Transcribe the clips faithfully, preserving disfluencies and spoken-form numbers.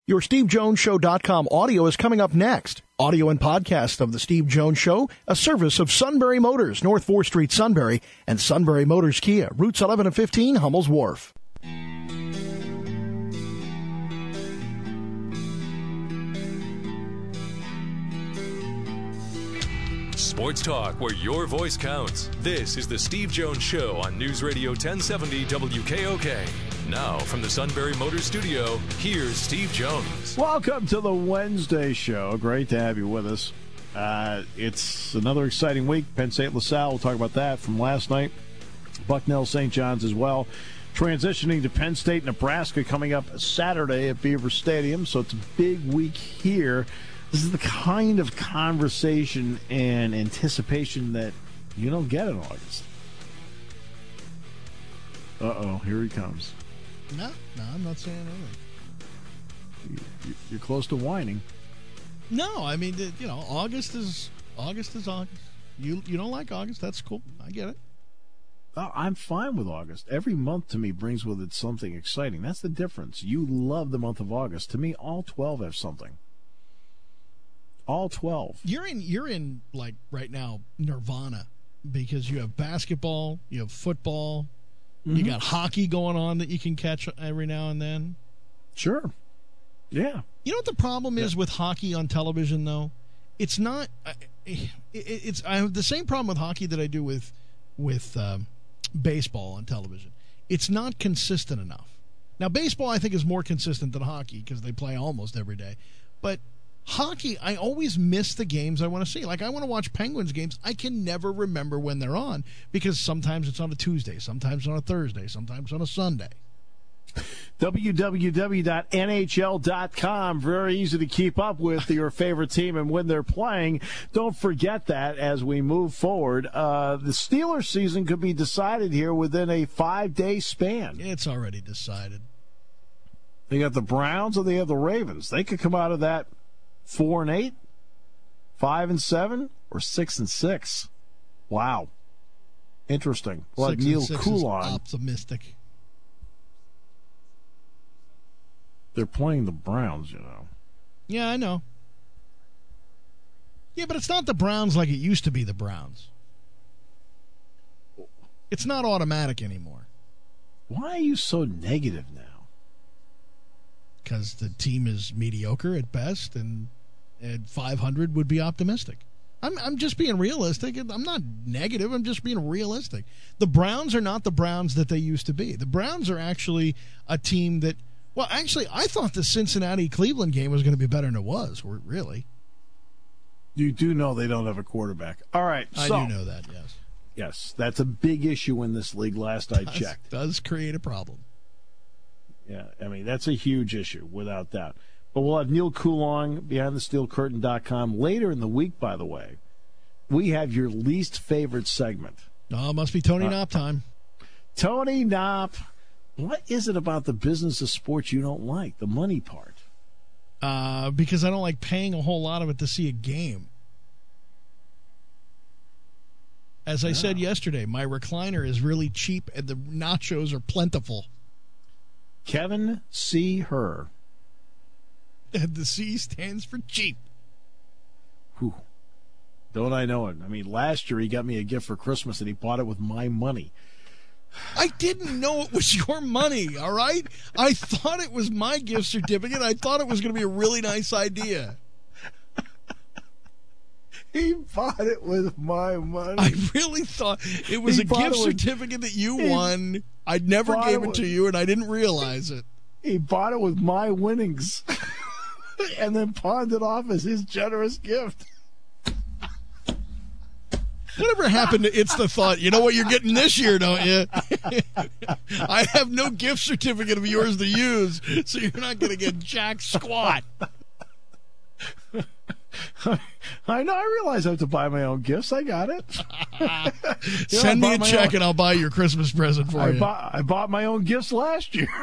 Your Steve Jones Show dot com audio is coming up next. Audio and podcast of The Steve Jones Show, a service of Sunbury Motors, North fourth Street, Sunbury, and Sunbury Motors Kia, routes eleven and fifteen, Hummel's Wharf. Sports talk where your voice counts. This is The Steve Jones Show on News Radio ten seventy W K O K. Now, from the Sunbury Motors Studio, here's Steve Jones. Welcome to the Wednesday show. Great to have you with us. Uh, it's another exciting week. Penn State LaSalle, we'll talk about that from last night. Bucknell Saint John's as well. Transitioning to Penn State, Nebraska coming up Saturday at Beaver Stadium. So it's a big week here. This is the kind of conversation and anticipation that you don't get in August. Uh-oh, here he comes. No, no, I'm not saying anything. You, you're close to whining. No, I mean, you know, August is August is August. You you don't like August? That's cool. I get it. Oh, I'm fine with August. Every month to me brings with it something exciting. That's the difference. You love the month of August. To me, all twelve have something. All twelve. You're in you're in like right now nirvana because you have basketball, you have football, mm-hmm. you got hockey going on that you can catch every now and then. Sure. Yeah. You know what the problem is yeah. with hockey on television though? It's not it's I have the same problem with hockey that I do with with um, baseball on television. It's not consistent enough. Now baseball I think is more consistent than hockey because they play almost every day. But hockey, I always miss the games I want to see. Like, I want to watch Penguins games. I can never remember when they're on because sometimes it's on a Tuesday, sometimes on a Thursday, sometimes on a Sunday. w w w dot n h l dot com. Very easy to keep up with your favorite team and when they're playing. Don't forget that as we move forward. Uh, the Steelers season could be decided here within a five-day span. It's already decided. They got the Browns or they have the Ravens. They could come out of that Four and eight, five and seven, or six and six. Wow, interesting. Well, six Neil and six Coulon. Is optimistic. They're playing the Browns, you know. Yeah, I know. Yeah, but it's not the Browns like it used to be. The Browns. It's not automatic anymore. Why are you so negative now? Because the team is mediocre at best, and at five hundred would be optimistic. I'm I'm just being realistic. I'm not negative. I'm just being realistic. The Browns are not the Browns that they used to be. The Browns are actually a team that, well, actually, I thought the Cincinnati-Cleveland game was going to be better than it was, really. You do know they don't have a quarterback. All right. I so, do know that, yes. Yes, that's a big issue in this league, last I does, checked. does create a problem. Yeah, I mean, that's a huge issue, without doubt. But we'll have Neil Coulon, behind the steel curtain dot com. Later in the week, by the way, we have your least favorite segment. Oh, it must be Tony uh, Knopp time. Tony Knopp, what is it about the business of sports you don't like, the money part? Uh, because I don't like paying a whole lot of it to see a game. As I yeah. said yesterday, my recliner is really cheap and the nachos are plentiful. Kevin C. Herr. And the C stands for cheap. Whew. Don't I know it? I mean, last year he got me a gift for Christmas and he bought it with my money. I didn't know it was your money, all right? I thought it was my gift certificate. I thought it was going to be a really nice idea. He bought it with my money. I really thought it was he a gift certificate with, that you he, won. I never gave it, it with, to you, and I didn't realize it. He bought it with my winnings and then pawned it off as his generous gift. Whatever happened to It's the Thought? You know what you're getting this year, don't you? I have no gift certificate of yours to use, so you're not going to get jack squat. I know. I realize I have to buy my own gifts. I got it. Send know, me a check own. and I'll buy your Christmas present for I you. Bought, I bought my own gifts last year.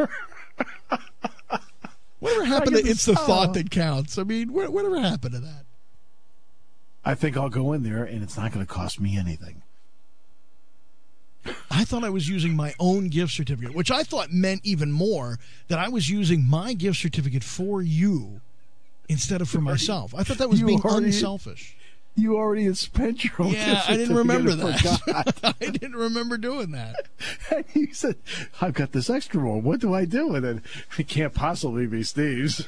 Whatever happened to It's the Thought that counts? I mean, whatever happened to that? I think I'll go in there and it's not going to cost me anything. I thought I was using my own gift certificate, which I thought meant even more that I was using my gift certificate for you instead of for myself. I thought that was You being already- unselfish. You already had spent your own Yeah, gift I didn't remember certificate and that. forgot. I didn't remember doing that. And you said, I've got this extra one. What do I do with it? It can't possibly be Steve's.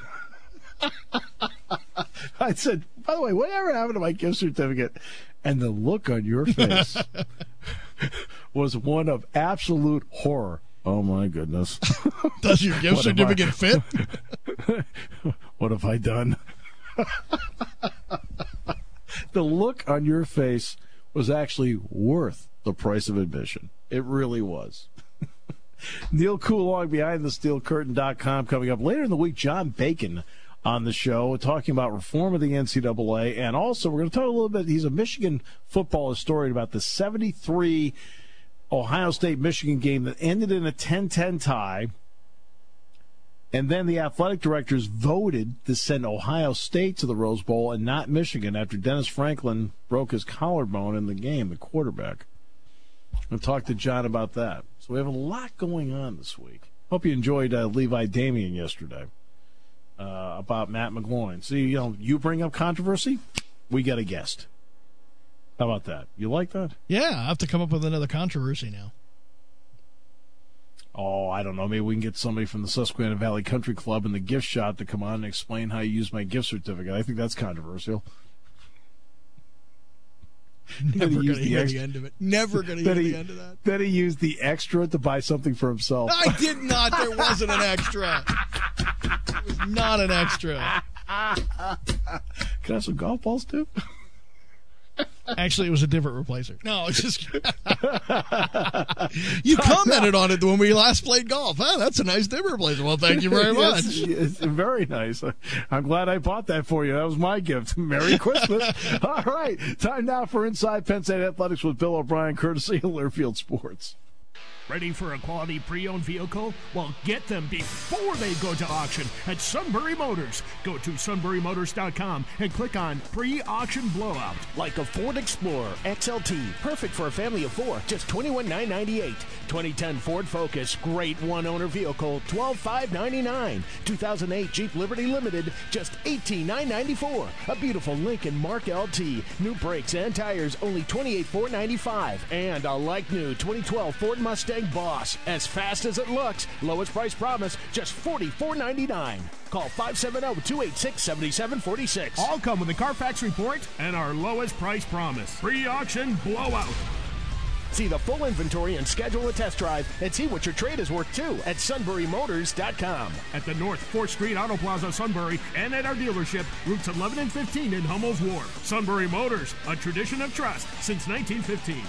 I said, by the way, whatever happened to my gift certificate? And the look on your face was one of absolute horror. Oh, my goodness. Does your gift What have I- certificate fit? What have I done? The look on your face was actually worth the price of admission. It really was. Neil Coulong behind the steel curtain dot com coming up later in the week. John Bacon on the show talking about reform of the N C double A. And also, we're going to talk a little bit. He's a Michigan football historian about the seventy-three Ohio State-Michigan game that ended in a ten ten tie. And then the athletic directors voted to send Ohio State to the Rose Bowl and not Michigan after Dennis Franklin broke his collarbone in the game, the quarterback. We'll talk to John about that. So we have a lot going on this week. Hope you enjoyed uh, Levi Damien yesterday uh, about Matt McGloin. See, you know, you bring up controversy, we get a guest. How about that? You like that? Yeah, I have to come up with another controversy now. Oh, I don't know. Maybe we can get somebody from the Susquehanna Valley Country Club and the gift shop to come on and explain how you use my gift certificate. I think that's controversial. Never going use to the hear extra- the end of it. Never going to That hear he, the end of that. that he used the extra to buy something for himself. I did not. There wasn't an extra. It was not an extra. Can I have some golf balls, too? Actually, it was a different replacer. No, it's just you commented on it when we last played golf. Huh, that's a nice different replacer. Well, thank you very much. Yes, it's very nice. I'm glad I bought that for you. That was my gift. Merry Christmas. All right. Time now for Inside Penn State Athletics with Bill O'Brien, courtesy of Learfield Sports. Ready for a quality pre-owned vehicle? Well, get them before they go to auction at Sunbury Motors. Go to sunbury motors dot com and click on pre-auction blowout. Like a Ford Explorer X L T, perfect for a family of four, just twenty-one thousand nine hundred ninety-eight dollars. twenty ten Ford Focus, great one-owner vehicle, twelve thousand five hundred ninety-nine dollars. two thousand eight Jeep Liberty Limited, just eighteen thousand nine hundred ninety-four dollars. A beautiful Lincoln Mark L T, new brakes and tires, only twenty-eight thousand four hundred ninety-five dollars. And a like-new twenty twelve Ford Mustang Boss, as fast as it looks, lowest price promise, just forty-four thousand nine hundred ninety-nine dollars. Call five seven zero, two eight six, seven seven four six. All come with a Carfax report and our lowest price promise. Pre-auction blowout. See the full inventory and schedule a test drive and see what your trade is worth too at sunbury motors dot com. At the North fourth Street Auto Plaza, Sunbury, and at our dealership, routes eleven and fifteen in Hummel's Wharf. Sunbury Motors, a tradition of trust since nineteen fifteen.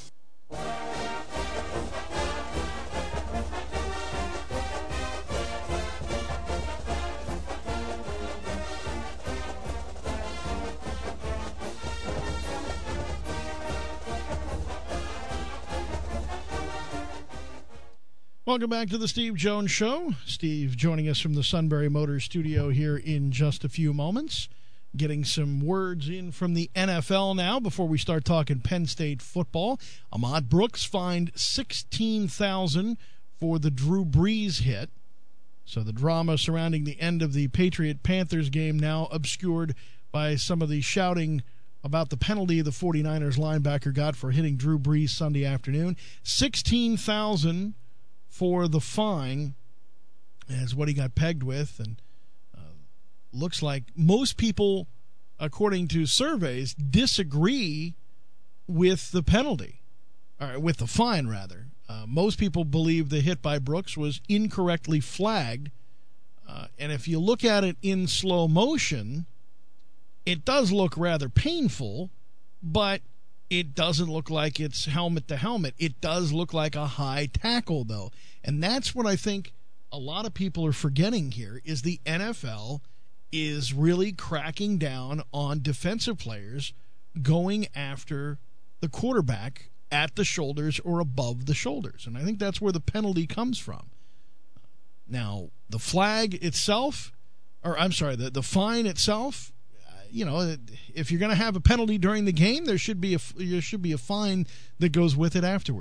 Welcome back to the Steve Jones Show. Steve joining us from the Sunbury Motors studio here in just a few moments. Getting some words in from the N F L now before we start talking Penn State football. Ahmad Brooks fined sixteen thousand dollars for the Drew Brees hit. So the drama surrounding the end of the Patriot-Panthers game now obscured by some of the shouting about the penalty the 49ers linebacker got for hitting Drew Brees Sunday afternoon. sixteen thousand dollars for the fine is what he got pegged with, and uh, looks like most people, according to surveys, disagree with the penalty, or with the fine rather. Uh, most people believe the hit by Brooks was incorrectly flagged, uh, and if you look at it in slow motion, it does look rather painful, but it doesn't look like it's helmet to helmet. It does look like a high tackle, though. And that's what I think a lot of people are forgetting here, is the N F L is really cracking down on defensive players going after the quarterback at the shoulders or above the shoulders. And I think that's where the penalty comes from. Now, the flag itself, or I'm sorry, the, the fine itself, you know, if you're going to have a penalty during the game, there should be a there should be a fine that goes with it afterwards.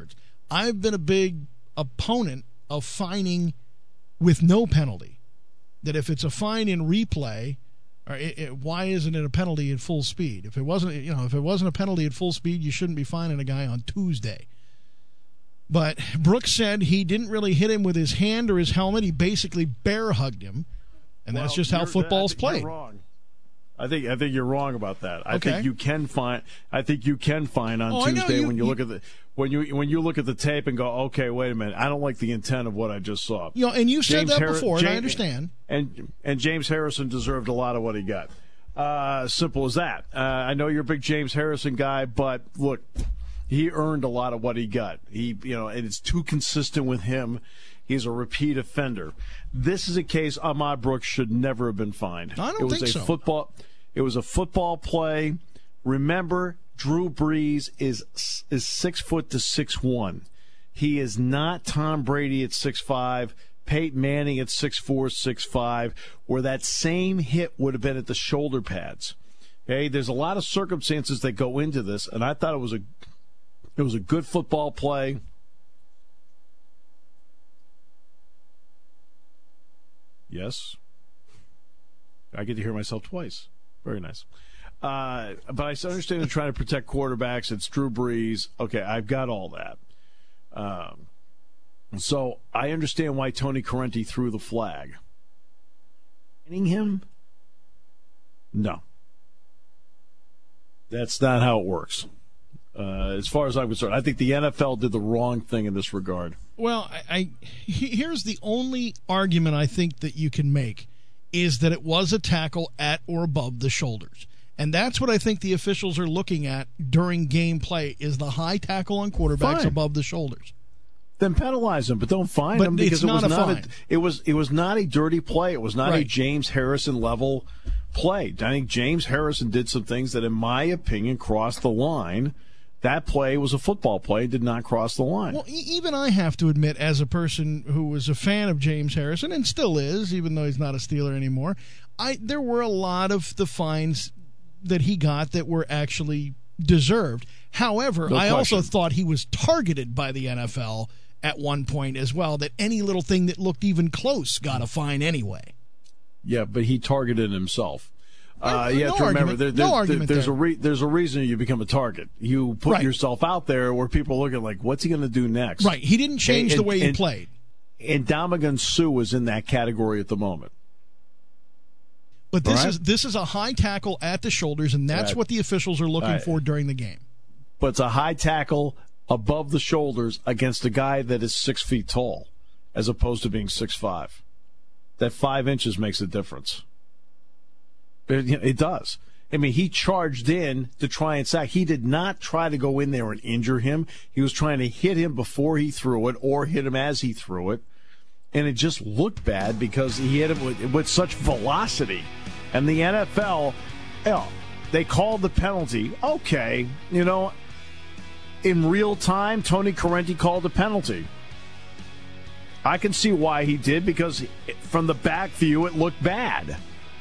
I've been a big opponent of fining with no penalty. That if it's a fine in replay, or it, it, why isn't it a penalty at full speed? If it wasn't, you know, if it wasn't a penalty at full speed, you shouldn't be fining a guy on Tuesday. But Brooks said he didn't really hit him with his hand or his helmet. He basically bear hugged him, and well, that's just how football's played. You're wrong. I think I think you're wrong about that. I okay. think you can find. I think you can find on oh, Tuesday you, when you, you look at the when you when you look at the tape and go, okay, wait a minute, I don't like the intent of what I just saw. You know, and you said James that Harris, before, James, and I understand. And and James Harrison deserved a lot of what he got. Uh, simple as that. Uh, I know you're a big James Harrison guy, but look, he earned a lot of what he got. He, you know, and it's too consistent with him. He's a repeat offender. This is a case Ahmad Brooks should never have been fined. I don't it was think a so. Football. It was a football play. Remember, Drew Brees is is six foot to six one. He is not Tom Brady at six five. Peyton Manning at six four, six five, where that same hit would have been at the shoulder pads. Okay, there's a lot of circumstances that go into this, and I thought it was a it was a good football play. Yes, I get to hear myself twice. Very nice. Uh, but I understand they're trying to protect quarterbacks. It's Drew Brees. Okay, I've got all that. Um, so I understand why Tony Corrente threw the flag. Hitting him? No. That's not how it works. Uh, as far as I'm concerned, I think the N F L did the wrong thing in this regard. Well, I, I here's the only argument I think that you can make is that it was a tackle at or above the shoulders. And that's what I think the officials are looking at during game play is the high tackle on quarterbacks Fine. above the shoulders. Then penalize them, but don't fine but them because it's not it was a not fine. a, it was it was not a dirty play. It was not right. a James Harrison level play. I think James Harrison did some things that, in my opinion, crossed the line. That play was a football play, did not cross the line. Well, even I have to admit, as a person who was a fan of James Harrison, and still is, even though he's not a Steeler anymore, I there were a lot of the fines that he got that were actually deserved. However, no I question. also thought he was targeted by the N F L at one point as well, that any little thing that looked even close got a fine anyway. Yeah, but he targeted himself. Uh, no, you have no to remember, argument, there, no there, argument there's there. a re- there's a reason you become a target. You put Right. yourself out there where people look at like, what's he going to do next? Right. He didn't change and, the way he and, played. And Ndamukong Suh is in that category at the moment. But this right. is this is a high tackle at the shoulders, and that's Right. what the officials are looking Right. for during the game. But it's a high tackle above the shoulders against a guy that is six feet tall, as opposed to being six five. That five inches makes a difference. It, it does. I mean, he charged in to try and sack. He did not try to go in there and injure him. He was trying to hit him before he threw it or hit him as he threw it. And it just looked bad because he hit him with, with such velocity. And the N F L, you know, they called the penalty. Okay, you know, in real time, Tony Corrente called the penalty. I can see why he did, because from the back view, it looked bad.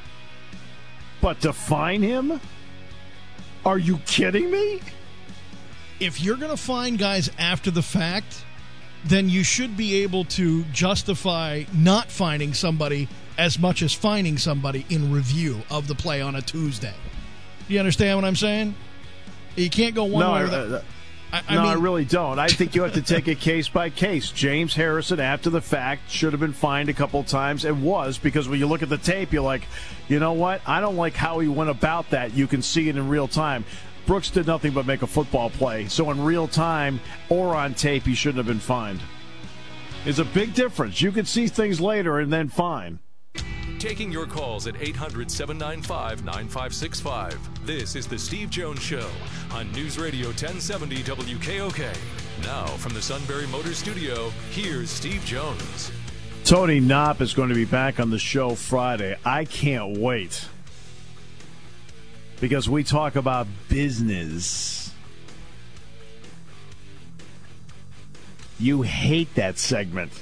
But to fine him? Are you kidding me? If you're going to fine guys after the fact, then you should be able to justify not fining somebody as much as fining somebody in review of the play on a Tuesday. Do you understand what I'm saying? You can't go one no, way I, or the uh, I, I no, mean, I really don't. I think you have to take it case by case. James Harrison, after the fact, should have been fined a couple times, and was, because when you look at the tape, you're like, you know what? I don't like how he went about that. You can see it in real time. Brooks did nothing but make a football play. So in real time or on tape, he shouldn't have been fined. It's a big difference. You can see things later and then fine. Taking your calls at eight hundred, seven nine five, nine five six five. This is the Steve Jones Show on News Radio ten seventy W K O K. Now from the Sunbury Motors Studio, here's Steve Jones. Tony Knopp is going to be back on the show Friday. I can't wait, because we talk about business. You hate that segment.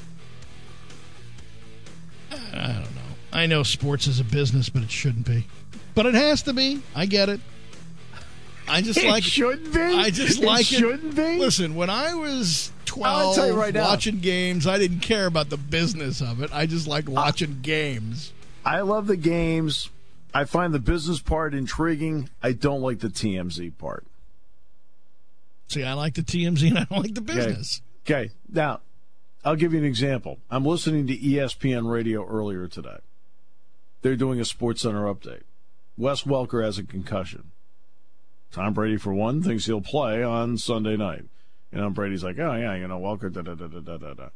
I don't know. I know sports is a business, but it shouldn't be. But it has to be. I get it. I just It like shouldn't be? I just It like shouldn't be? Listen, when I was twelve, tell you right now, watching games. I didn't care about the business of it. I just liked watching uh, games. I love the games. I find the business part intriguing. I don't like the T M Z part. See, I like the T M Z and I don't like the business. Okay. okay. Now, I'll give you an example. I'm listening to E S P N radio earlier today. They're doing a SportsCenter update. Wes Welker has a concussion. Tom Brady, for one, thinks he'll play on Sunday night. You know, Brady's like, oh, yeah, you know, Welker, da-da-da-da-da-da.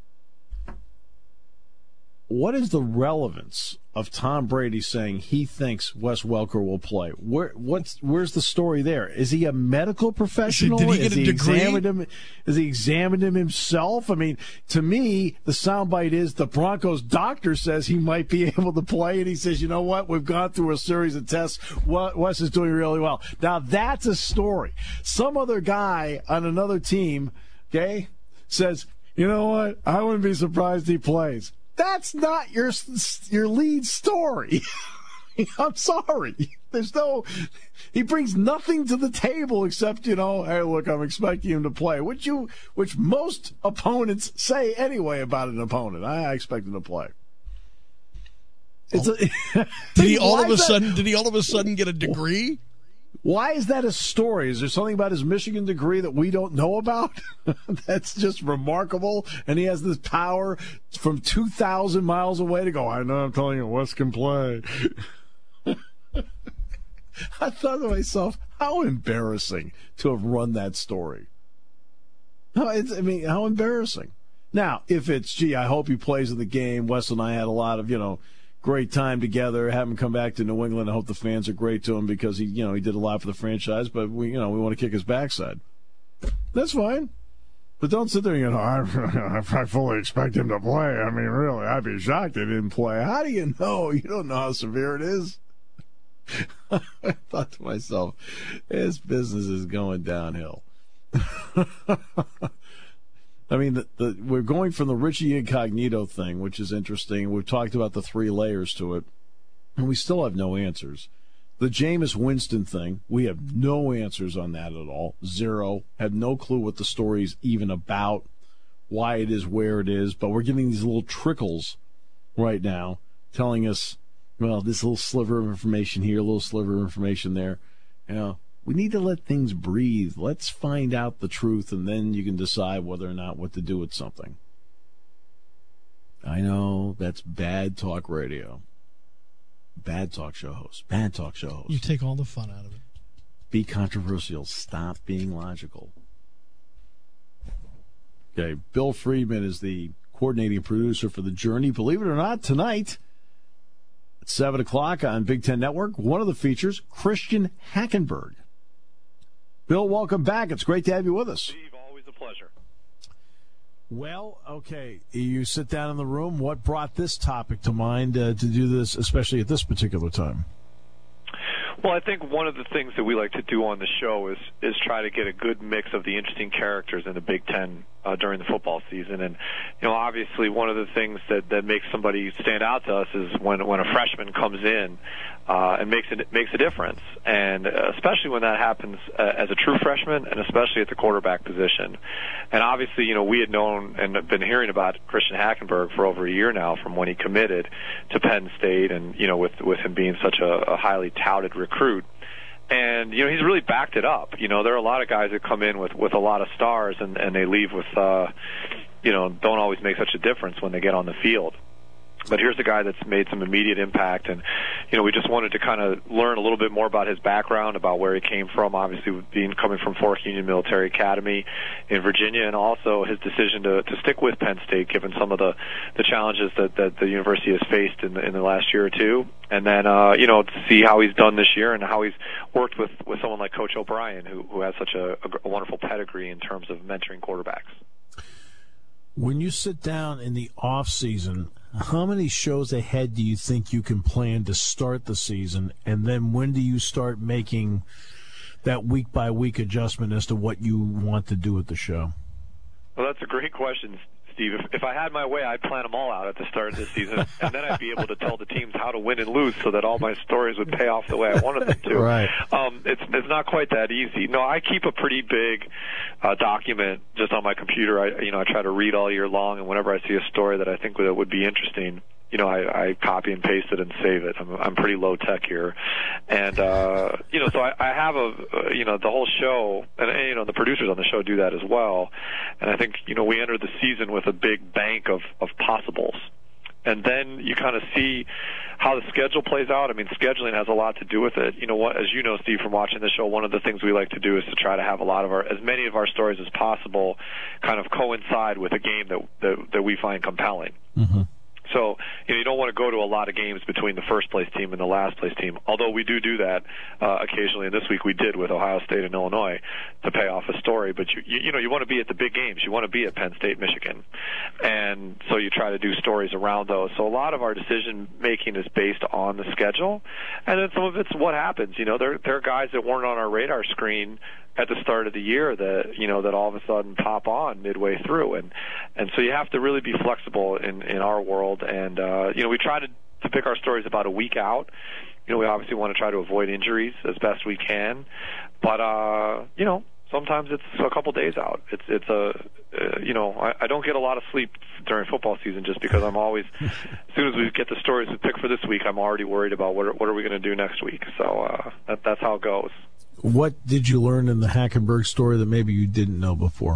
What is the relevance of Tom Brady saying he thinks Wes Welker will play? Where, what's, where's the story there? Is he a medical professional? Did he get Is a he degree? Examined him, has he examined him himself? I mean, to me, the soundbite is the Broncos doctor says he might be able to play, and he says, you know what? We've gone through a series of tests. Wes is doing really well. Now, that's a story. Some other guy on another team, okay, says, you know what? I wouldn't be surprised he plays. That's not your your lead story. I'm sorry. There's no. He brings nothing to the table except, you know, hey, look, I'm expecting him to play, which you, which most opponents say anyway about an opponent. I expect him to play. It's a, did he all of a sudden? That? Did he all of a sudden get a degree? Why is that a story? Is there something about his Michigan degree that we don't know about? That's just remarkable. And he has this power from two thousand miles away to go, I know, I'm telling you, Wes can play. I thought to myself, how embarrassing to have run that story. No, it's, I mean, how embarrassing. Now, if it's, gee, I hope he plays in the game. Wes and I had a lot of, you know, great time together. Have him come back to New England. I hope the fans are great to him because he, you know, he did a lot for the franchise. But we, you know, we want to kick his backside. That's fine. But don't sit there and go, I, I fully expect him to play. I mean, really, I'd be shocked if he didn't play. How do you know? You don't know how severe it is. I thought to myself, this business is going downhill. I mean, the, the, we're going from the Richie Incognito thing, which is interesting. We've talked about the three layers to it, and we still have no answers. The Jameis Winston thing, we have no answers on that at all. Zero. Have no clue what the story is even about, why it is where it is, but we're getting these little trickles right now telling us, well, this little sliver of information here, a little sliver of information there. You know, we need to let things breathe. Let's find out the truth, and then you can decide whether or not what to do with something. I know that's bad talk radio. Bad talk show host. Bad talk show host. You take all the fun out of it. Be controversial. Stop being logical. Okay, Bill Friedman is the coordinating producer for The Journey. Believe it or not, tonight at seven o'clock on Big Ten Network, one of the features, Christian Hackenberg. Bill, welcome back. It's great to have you with us. Steve, always a pleasure. Well, okay, you sit down in the room. What brought this topic to mind uh, to do this, especially at this particular time? Well, I think one of the things that we like to do on the show is is try to get a good mix of the interesting characters in the Big Ten uh, during the football season. And, you know, obviously one of the things that, that makes somebody stand out to us is when when a freshman comes in uh, and makes it makes a difference. And uh, especially when that happens uh, as a true freshman, and especially at the quarterback position. And obviously, you know, we had known and been hearing about Christian Hackenberg for over a year now from when he committed to Penn State, and, you know, with, with him being such a, a highly touted recruit. And, you know, he's really backed it up. You know, there are a lot of guys that come in with, with a lot of stars, and, and they leave with, uh, you know, don't always make such a difference when they get on the field. But here's a guy that's made some immediate impact, and, you know, we just wanted to kind of learn a little bit more about his background, about where he came from, obviously being coming from Fork Union Military Academy in Virginia, and also his decision to, to stick with Penn State, given some of the, the challenges that, that the university has faced in the, in the last year or two. And then, uh, you know, to see how he's done this year and how he's worked with, with someone like Coach O'Brien, who, who has such a, a wonderful pedigree in terms of mentoring quarterbacks. When you sit down in the off season, how many shows ahead do you think you can plan to start the season? And then when do you start making that week-by-week adjustment as to what you want to do with the show? Well, that's a great question, Steve. If, if I had my way, I'd plan them all out at the start of the season, and then I'd be able to tell the teams how to win and lose so that all my stories would pay off the way I wanted them to. Right. Um, it's it's not quite that easy. No, I keep a pretty big uh, document just on my computer. I you know I try to read all year long, and whenever I see a story that I think that would be interesting, you know, I, I copy and paste it and save it. I'm, I'm pretty low tech here, and uh, you know, so I, I have a, uh, you know, the whole show, and, and you know, the producers on the show do that as well. And I think, you know, we entered the season with a big bank of of possibles, and then you kind of see how the schedule plays out. I mean, scheduling has a lot to do with it. You know, what, as you know, Steve, from watching the show, one of the things we like to do is to try to have a lot of our, as many of our stories as possible, kind of coincide with a game that that, that we find compelling. Mm-hmm. So, you know, you don't want to go to a lot of games between the first place team and the last place team, although we do do that uh, occasionally. And this week we did with Ohio State and Illinois to pay off a story. But, you, you, you know, you want to be at the big games. You want to be at Penn State, Michigan. And so you try to do stories around those. So a lot of our decision-making is based on the schedule. And then some of it's what happens. You know, there, there are guys that weren't on our radar screen at the start of the year that, you know, that all of a sudden pop on midway through. And, and so you have to really be flexible in, in our world. And, uh, you know, we try to, to pick our stories about a week out. You know, we obviously want to try to avoid injuries as best we can. But, uh, you know, sometimes it's a couple days out. It's, it's a, uh, you know, I, I don't get a lot of sleep during football season just because I'm always, as soon as we get the stories we pick for this week, I'm already worried about what are, what are we going to do next week. So, uh, that, that's how it goes. What did you learn in the Hackenberg story that maybe you didn't know before?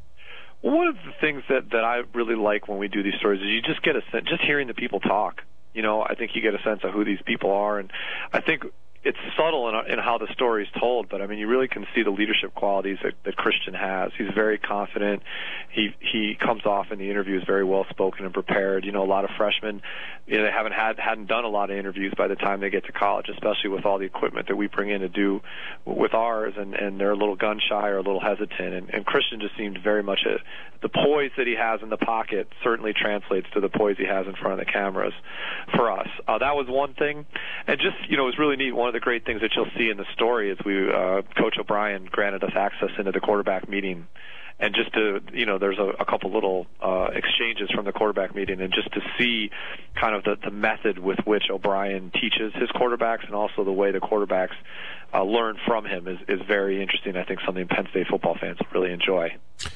Well, one of the things that, that I really like when we do these stories is you just get a sense, just hearing the people talk. You know, I think you get a sense of who these people are, and I think it's subtle in, in how the story is told, but I mean, you really can see the leadership qualities that, that Christian has. He's very confident. He he comes off in the interviews very well spoken and prepared. You know, a lot of freshmen, you know, they haven't had hadn't done a lot of interviews by the time they get to college, especially with all the equipment that we bring in to do with ours, and, and they're a little gun shy or a little hesitant. And, and Christian just seemed very much a, the poise that he has in the pocket certainly translates to the poise he has in front of the cameras for us. Uh, that was one thing, and just you know, it was really neat. One of the great things that you'll see in the story is we uh, Coach O'Brien granted us access into the quarterback meeting, and just to you know there's a, a couple little uh, exchanges from the quarterback meeting, and just to see kind of the, the method with which O'Brien teaches his quarterbacks, and also the way the quarterbacks uh, learn from him is, is very interesting. I think something Penn State football fans will really enjoy.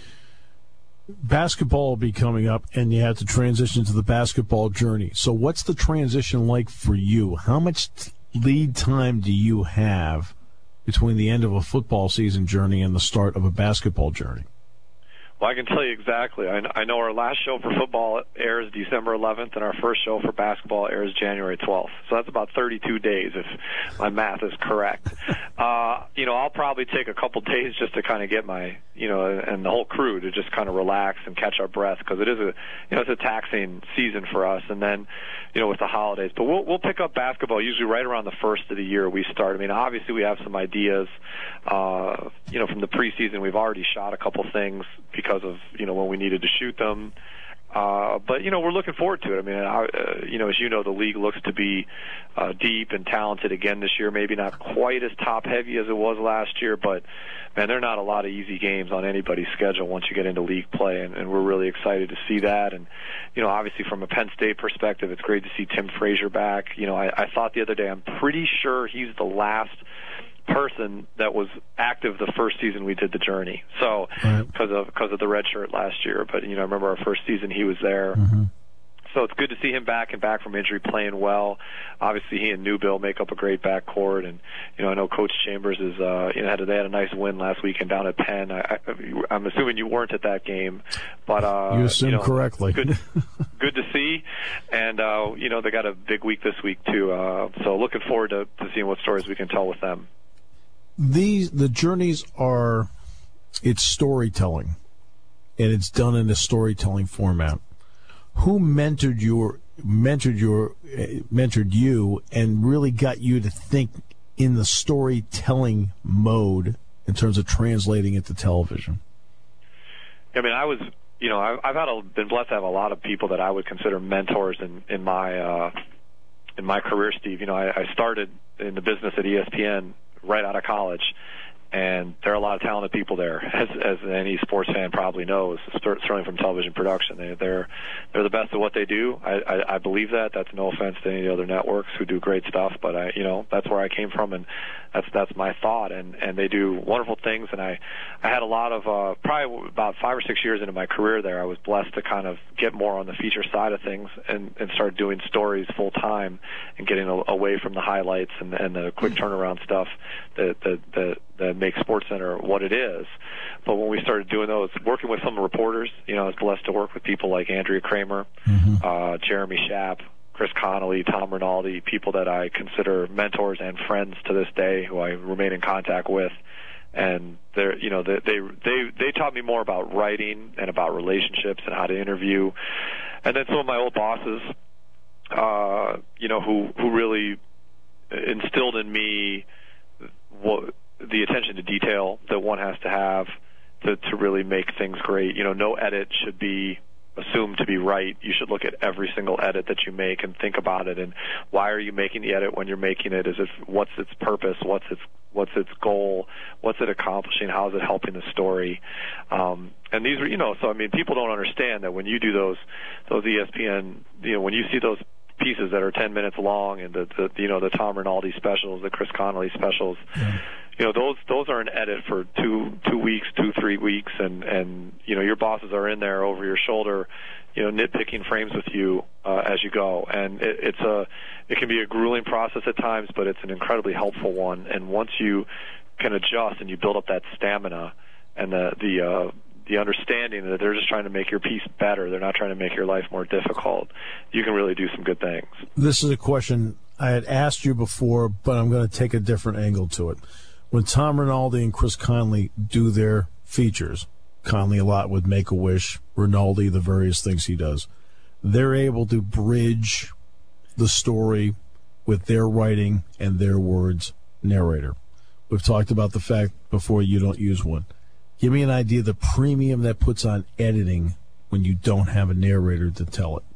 Basketball will be coming up, and you have to transition to the basketball journey. So what's the transition like for you? How much lead time do you have between the end of a football season journey and the start of a basketball journey? Well, I can tell you exactly. I know our last show for football airs December eleventh, and our first show for basketball airs January twelfth. So that's about thirty-two days, if my math is correct. uh, you know, I'll probably take a couple days just to kind of get my, you know, and the whole crew to just kind of relax and catch our breath, because it is a, you know, it's a taxing season for us. And then, you know, with the holidays, but we'll we'll pick up basketball usually right around the first of the year we start. I mean, obviously we have some ideas, uh, you know, from the preseason. We've already shot a couple things because of, you know, when we needed to shoot them. Uh, but, you know, we're looking forward to it. I mean, I, uh, you know, as you know, the league looks to be uh, deep and talented again this year, maybe not quite as top-heavy as it was last year, but, man, there are not a lot of easy games on anybody's schedule once you get into league play, and, and we're really excited to see that. And, you know, obviously from a Penn State perspective, it's great to see Tim Frazier back. You know, I, I thought the other day, I'm pretty sure he's the last person that was active the first season we did the journey. So because right. of because of the red shirt last year, but you know, I remember our first season he was there. Mm-hmm. So it's good to see him back and back from injury, playing well. Obviously, he and Newbill make up a great backcourt, and you know, I know Coach Chambers is uh, you know had a, they had a nice win last weekend down at Penn. I, I, I'm assuming you weren't at that game, but uh, you assumed you know, correctly. Good, good to see, and uh, you know they got a big week this week too. Uh, so looking forward to, to seeing what stories we can tell with them. These the journeys are it's storytelling, and it's done in a storytelling format. Who mentored your mentored your uh, mentored you and really got you to think in the storytelling mode in terms of translating it to television? I mean, I was you know I've, I've had a, been blessed to have a lot of people that I would consider mentors in in my uh, in my career, Steve. You know, I, I started in the business at E S P N right out of college, and there are a lot of talented people there, as as any sports fan probably knows, certainly from television production. They, they're they're the best at what they do. I, I, I believe that. That's no offense to any of the other networks who do great stuff, but I, you know, that's where I came from, and that's that's my thought. And and they do wonderful things. And I I had a lot of uh, probably about five or six years into my career there, I was blessed to kind of get more on the feature side of things and and start doing stories full time and getting a, away from the highlights and and the quick turnaround stuff that that that, that makes SportsCenter what it is. But when we started doing those, working with some reporters, you know, I was blessed to work with people like Andrea Kramer, mm-hmm. uh, Jeremy Schaap, Chris Connolly, Tom Rinaldi, people that I consider mentors and friends to this day, who I remain in contact with. And they're, you know, they they they, they taught me more about writing and about relationships and how to interview. And then some of my old bosses, uh, you know, who who really instilled in me what, the attention to detail that one has to have to, to really make things great. You know, no edit should be assumed to be right. You should look at every single edit that you make and think about it. And why are you making the edit when you're making it? Is it what's its purpose? What's its what's its goal? What's it accomplishing? How is it helping the story? Um, and these are, you know, so I mean, people don't understand that when you do those those E S P N, you know, when you see those pieces that are ten minutes long and the, the you know the Tom Rinaldi specials, the Chris Connolly specials. Yeah. You know, those those are an edit for two two weeks, two three weeks, and and you know your bosses are in there over your shoulder, you know, nitpicking frames with you uh, as you go, and it, it's a it can be a grueling process at times, but it's an incredibly helpful one. And once you can adjust and you build up that stamina and the the uh, the understanding that they're just trying to make your piece better, they're not trying to make your life more difficult, you can really do some good things. This is a question I had asked you before, but I'm going to take a different angle to it. When Tom Rinaldi and Chris Connolly do their features, Connolly a lot with Make-A-Wish, Rinaldi, the various things he does, they're able to bridge the story with their writing and their words, narrator. We've talked about the fact before you don't use one. Give me an idea of the premium that puts on editing when you don't have a narrator to tell it.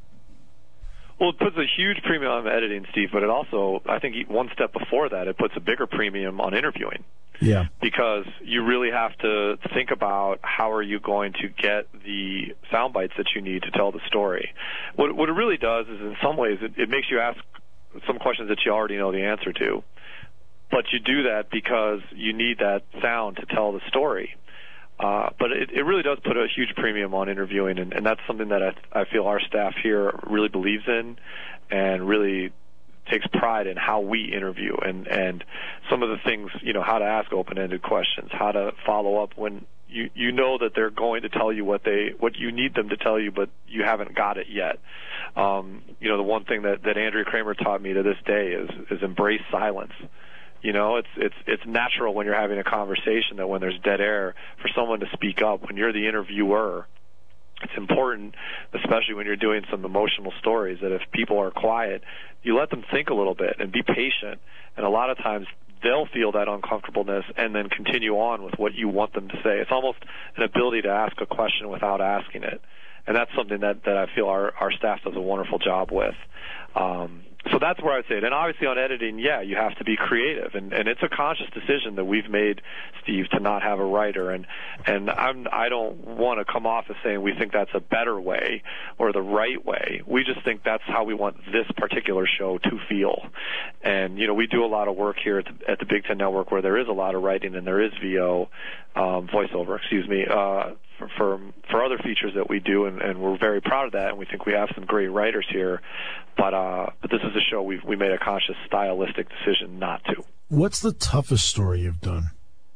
Well, it puts a huge premium on editing, Steve, but it also, I think one step before that, it puts a bigger premium on interviewing. Yeah. Because you really have to think about how are you going to get the sound bites that you need to tell the story. What, what it really does is, in some ways, it, it makes you ask some questions that you already know the answer to. But you do that because you need that sound to tell the story. Uh, but it, it really does put a huge premium on interviewing, and, and that's something that I, I feel our staff here really believes in and really takes pride in how we interview and, and some of the things, you know, how to ask open-ended questions, how to follow up when you, you know that they're going to tell you what they what you need them to tell you, but you haven't got it yet. Um, you know, the one thing that, that Andrea Kramer taught me to this day is, is embrace silence. You know, it's it's it's natural when you're having a conversation that when there's dead air for someone to speak up. When you're the interviewer, it's important, especially when you're doing some emotional stories, that if people are quiet, you let them think a little bit and be patient. And a lot of times they'll feel that uncomfortableness and then continue on with what you want them to say. It's almost an ability to ask a question without asking it. And that's something that, that I feel our, our staff does a wonderful job with. Um, so that's where I'd say it. And obviously on editing, yeah, you have to be creative. And, and it's a conscious decision that we've made, Steve, to not have a writer. And, and I'm, I don't want to come off as saying we think that's a better way or the right way. We just think that's how we want this particular show to feel. And, you know, we do a lot of work here at the, at the Big Ten Network where there is a lot of writing and there is V O, um, voiceover, excuse me, uh, For, for for other features that we do, and, and we're very proud of that, and we think we have some great writers here. But uh, but this is a show we've we made a conscious stylistic decision not to. What's the toughest story you've done?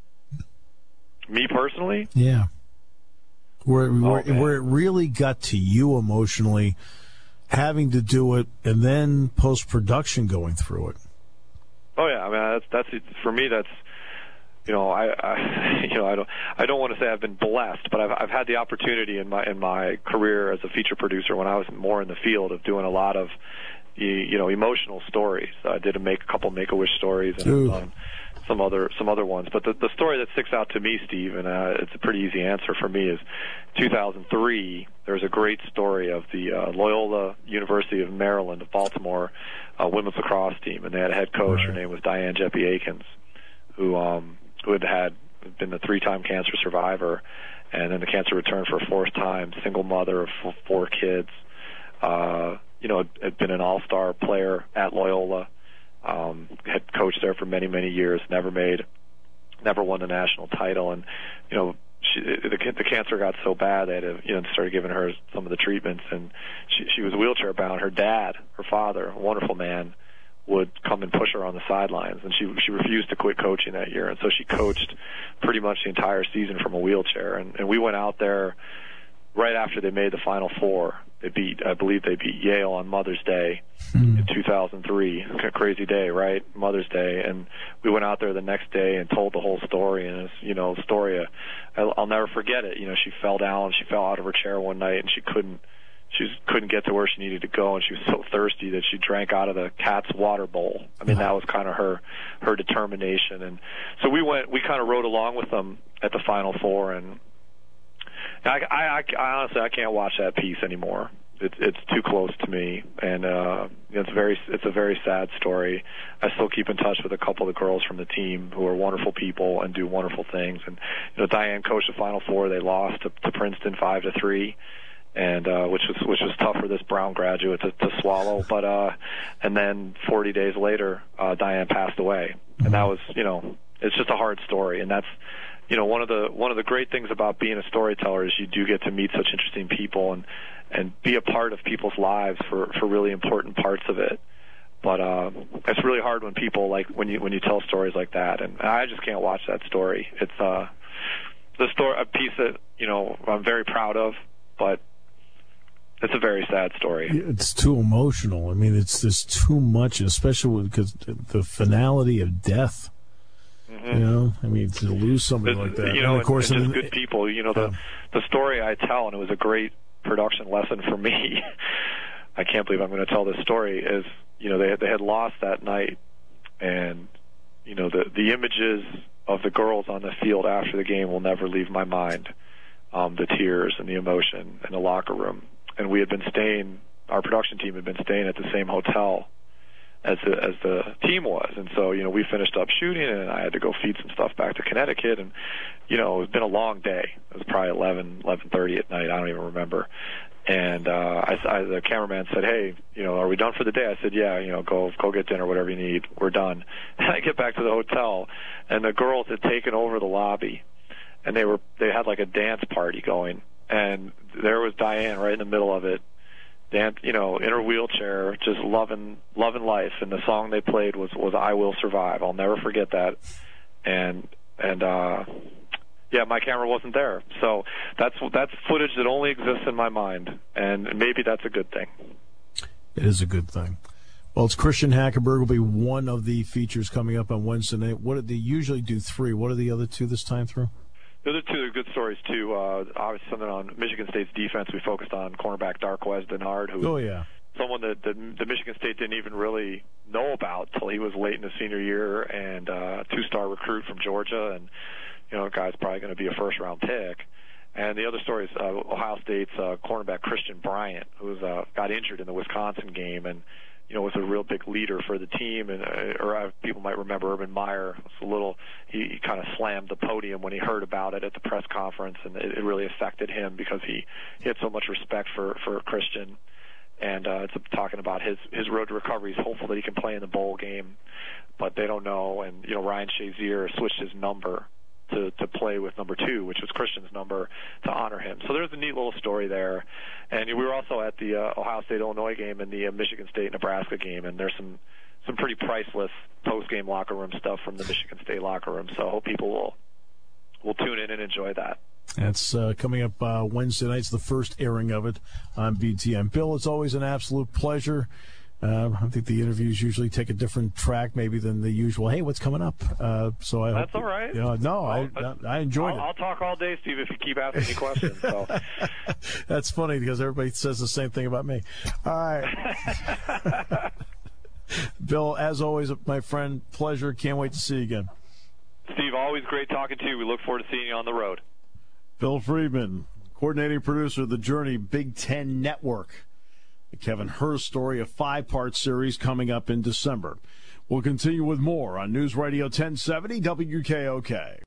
Me personally? Yeah. Where where, oh, where it really got to you emotionally, having to do it, and then post production going through it. Oh yeah, I mean that's that's for me that's. You know, I, I, you know, I don't, I don't want to say I've been blessed, but I've, I've had the opportunity in my in my career as a feature producer when I was more in the field of doing a lot of, you know, emotional stories. I did a make a couple Make-A-Wish stories and um, some other some other ones. But the the story that sticks out to me, Steve, and uh, it's a pretty easy answer for me, is two thousand three. There was a great story of the uh, Loyola University of Maryland of Baltimore uh, women's lacrosse team, and they had a head coach. Right. Her name was Diane Jeppy Akins, who um. who had had been a three-time cancer survivor, and then the cancer returned for a fourth time, single mother of four kids. Uh, you know, had, had been an all-star player at Loyola, um, had coached there for many, many years, never made, never won the national title, and, you know, She, the, the cancer got so bad they had to, you know, started giving her some of the treatments, and she, she was wheelchair bound. Her dad, her father, a wonderful man, would come and push her on the sidelines, and she she refused to quit coaching that year, and so she coached pretty much the entire season from a wheelchair. And, and we went out there right after they made the Final Four. They beat, I believe, they beat Yale on Mother's Day in two thousand three. A crazy day, right? Mother's Day, and we went out there the next day and told the whole story. And it's, you know, story. I'll, I'll never forget it. You know, she fell down, she fell out of her chair one night, and she couldn't, she just couldn't get to where she needed to go, and she was so thirsty that she drank out of the cat's water bowl. I mean, that was kind of her her determination. And so we went, we kind of rode along with them at the Final Four, and I, I, I honestly I can't watch that piece anymore. It's it's too close to me, and uh, it's very it's a very sad story. I still keep in touch with a couple of the girls from the team who are wonderful people and do wonderful things. And you know, Diane coached the Final Four. They lost to, to Princeton five to three, and uh, which was which was tough for this Brown graduate to, to swallow. But uh, and then forty days later, uh, Diane passed away, and that was you know it's just a hard story, and that's. You know, one of the one of the great things about being a storyteller is you do get to meet such interesting people and and be a part of people's lives for for really important parts of it. But uh, it's really hard when people like when you when you tell stories like that, and I just can't watch that story. It's uh, the story a piece that you know I'm very proud of, but it's a very sad story. It's too emotional. I mean, it's just too much, especially because the finality of death. You know, I mean, to lose somebody like that. You know, and of course, and, and and, just good people. You know, the yeah. the story I tell, and it was a great production lesson for me. I can't believe I'm going to tell this story. Is you know they they had lost that night, and you know the the images of the girls on the field after the game will never leave my mind. Um, the tears and the emotion in the locker room, and we had been staying. Our production team had been staying at the same hotel as the, as the team was. And so, you know, we finished up shooting, and I had to go feed some stuff back to Connecticut. And, you know, it's been a long day. It was probably eleven, eleven thirty at night. I don't even remember. And uh, I, I, the cameraman said, hey, you know, are we done for the day? I said, yeah, you know, go go get dinner, whatever you need. We're done. And I get back to the hotel, and the girls had taken over the lobby, and they were they had like a dance party going. And there was Diane right in the middle of it, Dan, you know, in her wheelchair, just loving, loving life. And the song they played was, was "I Will Survive." I'll never forget that. And and uh, yeah, my camera wasn't there, so that's that's footage that only exists in my mind, and maybe that's a good thing. It is a good thing. Well, it's Christian Hackenberg will be one of the features coming up on Wednesday night. What did they usually do? Three. What are the other two this time through? The other two are good stories, too. Uh, obviously, something on Michigan State's defense. We focused on cornerback Darqueze Dennard, who oh, yeah. someone that the, the Michigan State didn't even really know about till he was late in his senior year, and uh, two-star recruit from Georgia, and, you know, a guy's probably going to be a first-round pick. And the other story is uh, Ohio State's uh, cornerback Christian Bryant, who was, uh, got injured in the Wisconsin game, and you know, was a real big leader for the team, and uh, or uh, people might remember Urban Meyer. Was a little, he, he kind of slammed the podium when he heard about it at the press conference, and it, it really affected him because he, he had so much respect for for Christian, and uh, it's talking about his his road to recovery. He's hopeful that he can play in the bowl game, but they don't know. And you know, Ryan Shazier switched his number to to play with number two, which was Christian's number, to honor him. So there's a neat little story there. And we were also at the uh, Ohio State-Illinois game and the uh, Michigan State-Nebraska game, and there's some, some pretty priceless post-game locker room stuff from the Michigan State locker room. So I hope people will will tune in and enjoy that. That's uh, coming up uh, Wednesday night. It's the first airing of it on B T N. Bill, it's always an absolute pleasure. Uh, I think the interviews usually take a different track maybe than the usual. Hey, what's coming up? Uh, so I That's hope, all right. You know, no, I I enjoyed I'll, it. I'll talk all day, Steve, if you keep asking me questions. So. That's funny because everybody says the same thing about me. All right. Bill, as always, my friend, pleasure. Can't wait to see you again. Steve, always great talking to you. We look forward to seeing you on the road. Bill Friedman, coordinating producer of the Journey Big Ten Network. The Kevin Hurst story, a five-part series coming up in December. We'll continue with more on News Radio ten seventy W K O K.